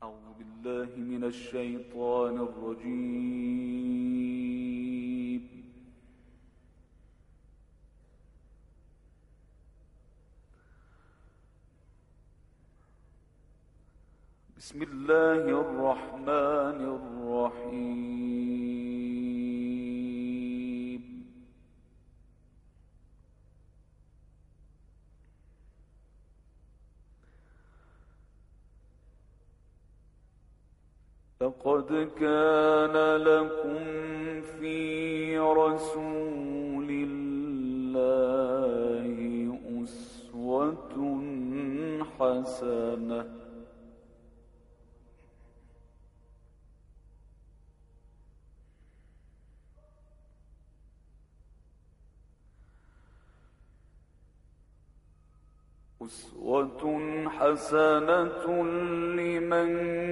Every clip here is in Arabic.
أعوذ بالله من الشيطان الرجيم. بسم الله الرحمن الرحيم. لقد كان لكم في رسول الله أسوة حسنة لمن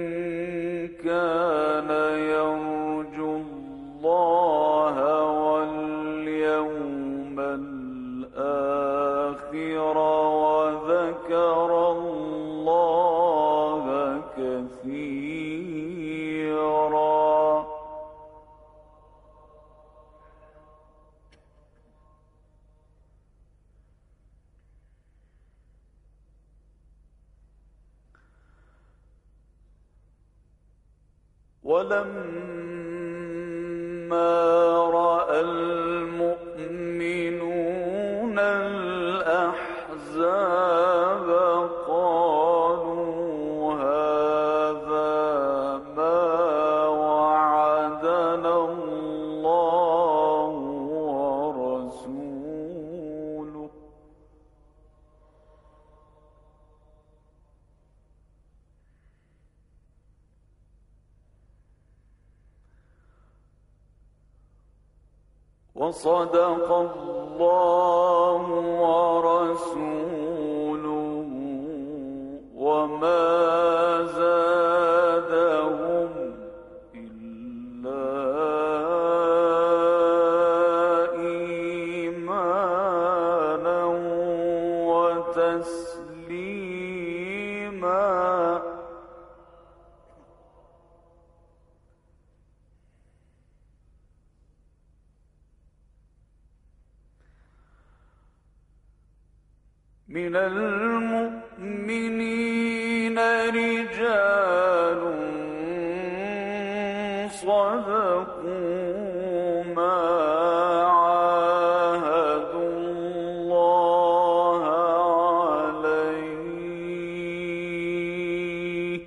كان يرجو الله واليوم الآخر وذكر الله كثيرا. ولما رأى المؤمنون الأحزاب قالوا هذا ما وعدنا الله ورسوله وصدق الله ورسوله وما زادهم إلا إيمانا وتسليما. من المؤمنين رجال صدقوا ما عاهدوا الله عليه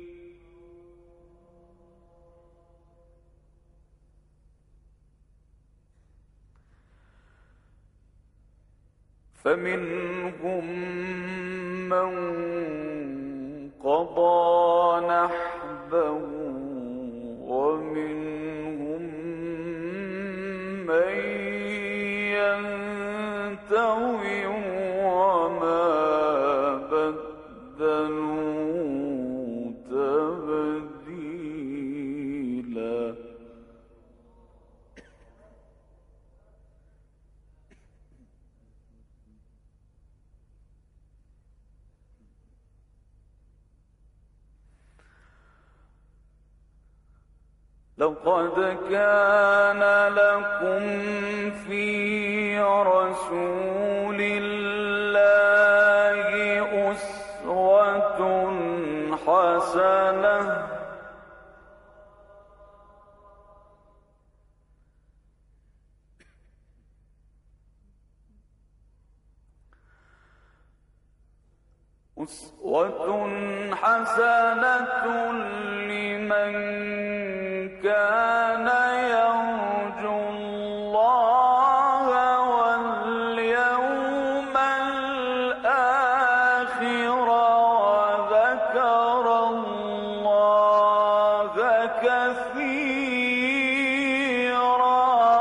فمنهم من قضى نحبه ومنهم من ينتظر وما بدلوا تبديلا. لقد كان لكم في رسول الله أسوة حسنة لمن كان يرجو الله واليوم الآخر وذكر الله كثيرا.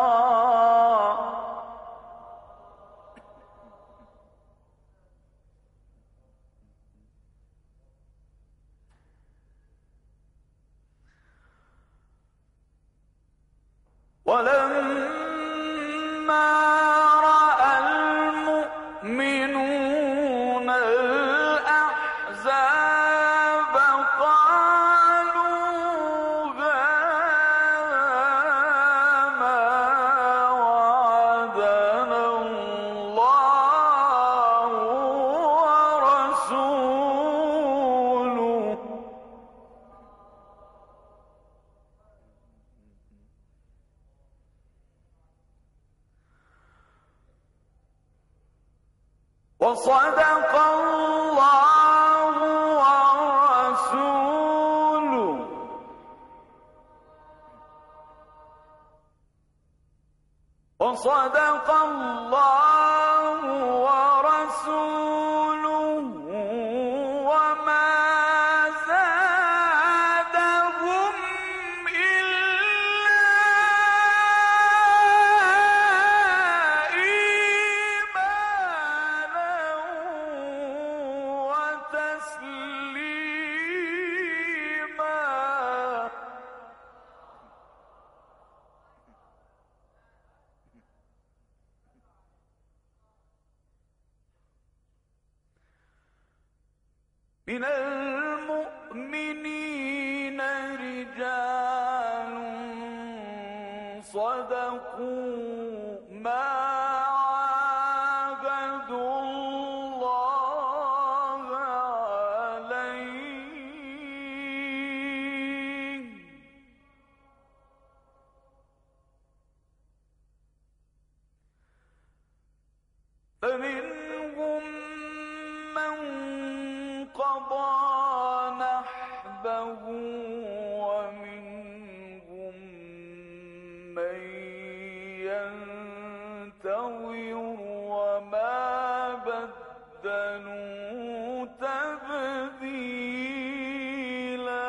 ولما رأى المؤمنون الأحزاب قالوا وصدق الله ورسوله وصدق الله ورسوله وما زادهم إلا إيمانا وتسليما. من المؤمنين رجال صدقوا ما عاهدوا الله عليه فمنهم من قضى نحبه ومنهم من ينتظر وما بدلوا تبديلا.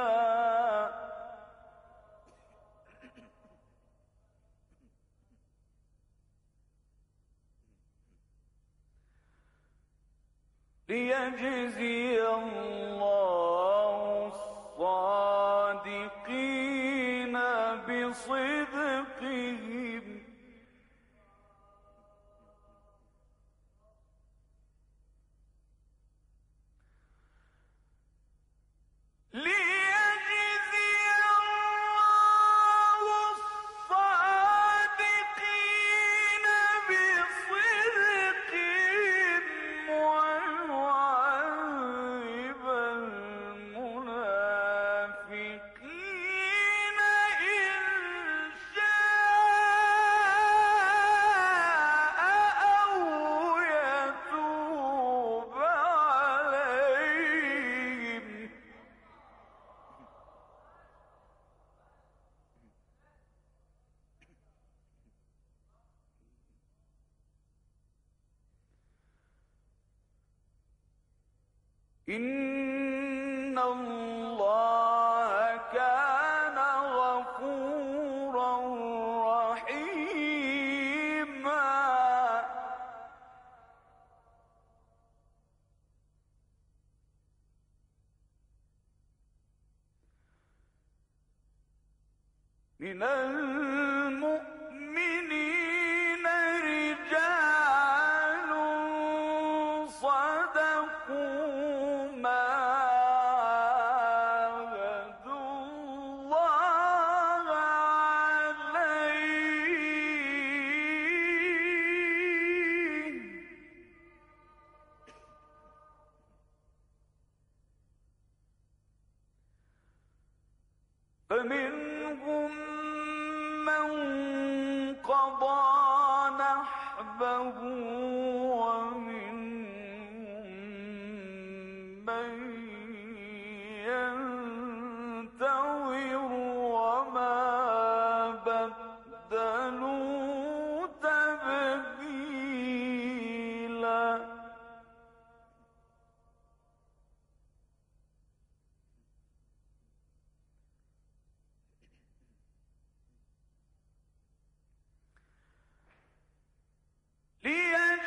ليجزي الله الصادقين بصدقهم ويعذب المنافقين إن شاء أو يتوب عليهم. إن الله كان غفورا رحيما. من المؤمنين رجال صدقوا ما عاهدوا الله عليه فمنهم من قضى نحبه ومنهم من ينتظر وما بدلوا تبديلا. ليجزي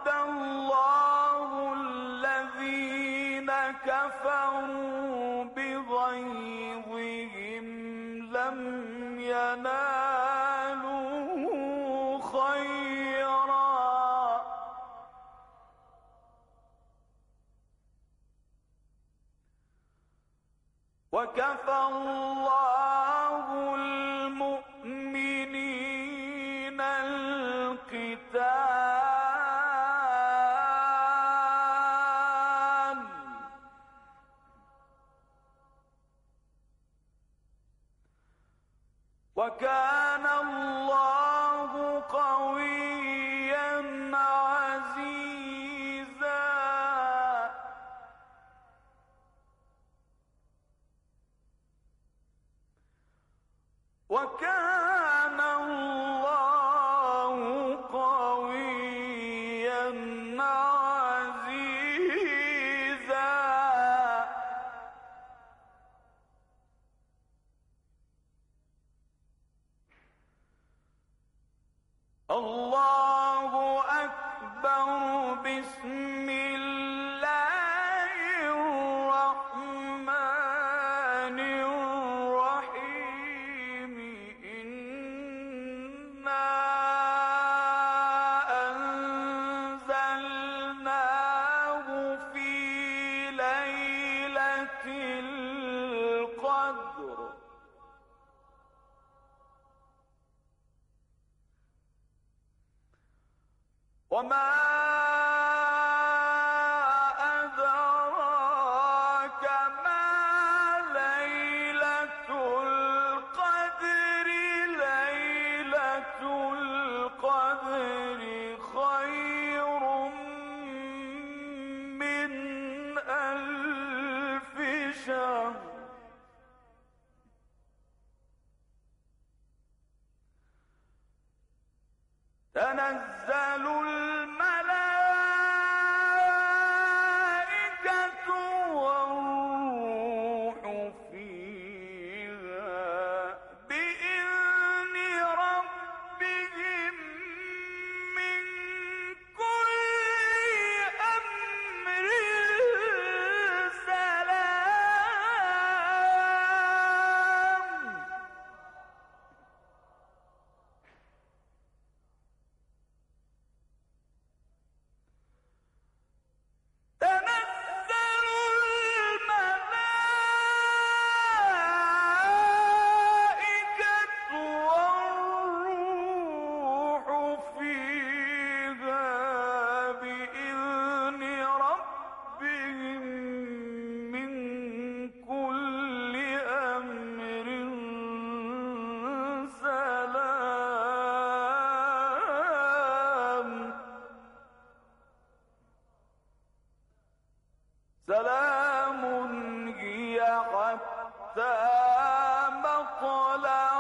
الله الذين كفروا بغيظهم لم ينالوا خيرا وكفى الله المؤمنين القتال وكان الله قويا عزيزا وكان الله قويا عزيزا الله أكبر بسم الله الرحمن الرحيم إنا أنزلناه في ليلة القدر وما أدراك ما ليلة القدر ليلة القدر خير من 1000 شهر تنزل الملائكة والروح فيها بإذن ربهم من كل أمر سلام تنزل الملائكة والروح فيها بإذن ربهم من كل أمر سلام سلام هي حتى مطلع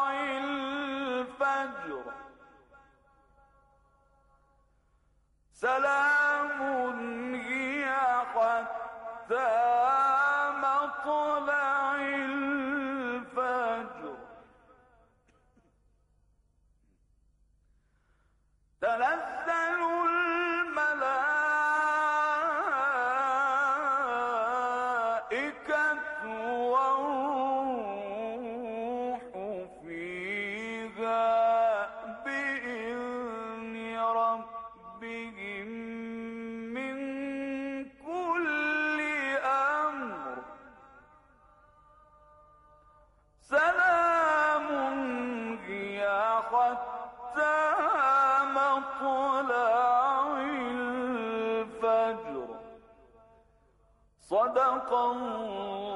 الفجر سلام هي حتى مطلع الفجر تنزل الملائكة والروح فيها بإذن ربهم من كل أمر سلام هي حتى مطلع الفجر صدق الله